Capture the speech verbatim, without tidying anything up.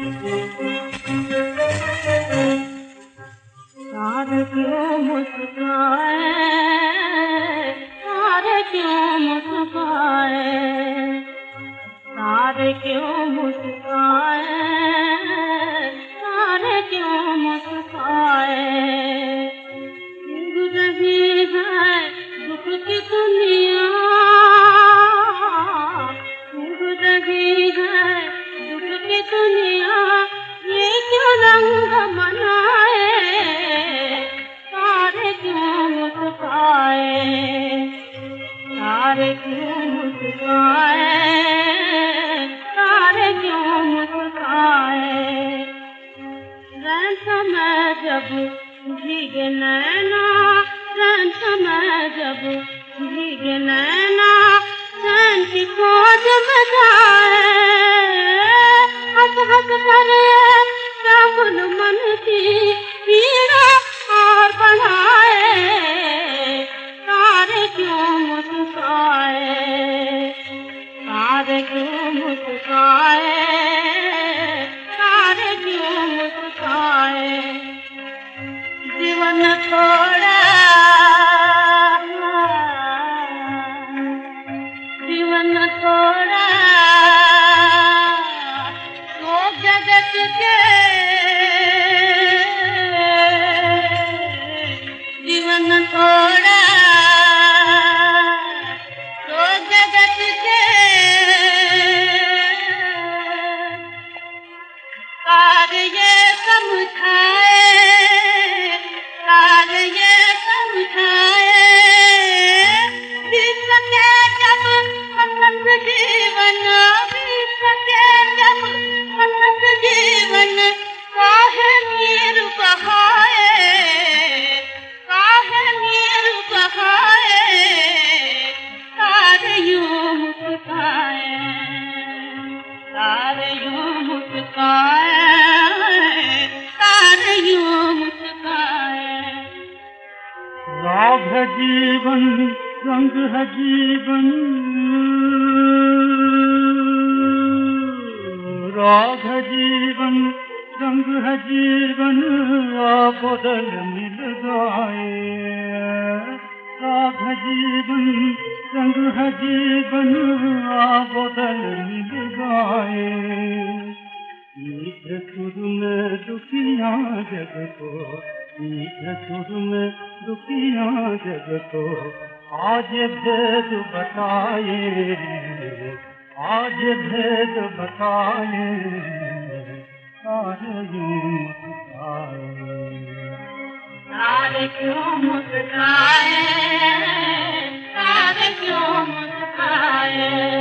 तारे क्यों मुस्काए, तारे क्यों मुस्काए, तारे क्यों मुस्काए, तारे क्यों मुस्काए। डूब रही है दुख की दुनिया, डूब रही है दुख की दुनिया, ये क्यों रंग मनाए, तारे क्यों मुस्काए, तारे क्यों मुस्काए, तारे क्यों मुस्काए। रैन समय जब भीगे नैना, रैन समय जब भीगे नैना, चैन की खोज में जाए, हंस हंस कर क्या मन मन की पीड़ा और बढ़ाए, तारे क्यों मुस्काए, तारे क्यों मुस्काए, तारे क्यों मुस्काए। जीवन थोड़ा, जीवन थोड़ा तो जगत के, जीवन थोड़ा तो जगत के, काल ये समझाए, काल ये समझाए, बीत सके जब हसत जीवन, बीत सके जब हसत जीवन, काहे नीर बहाए, काहे नीर बहाए, तारे यूं मुस्काए, तारे यूं मुस्काए, तारे यूं मुस्काए। राग है जीवन, रंग है जीवन, राग है जीवन, रंग है जीवन, आ बदल मिल जाए। राग है जीवन, रंग है जीवन, आ बदल मिल जाए। मीठे सुर में दुखियाँ जग को, मीठे सुर में दुखियाँ जग को, आज भेद बताए, आज भेद बताए, तारे यूं मुस्काए, तारे क्यों मुस्काए, तारे क्यों मुस्काए।